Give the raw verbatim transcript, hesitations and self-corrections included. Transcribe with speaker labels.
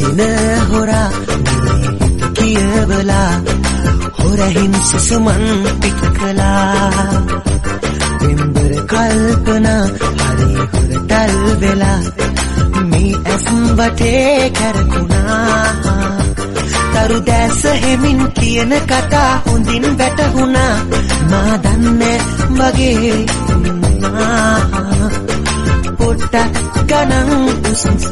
Speaker 1: දින හොරා හිත කියවලා හොරහින් සුසුමන් පික්කලා දෙම්බර කල්පනා හරි හොරතල් වෙලා මේ ඇස් වටේ කැරකුණා තරු දැස හෙමින් කියන කතා හොඳින් වැටහුණා මා දන්නේ වගේ පොට්ටක් ගණන් උසස්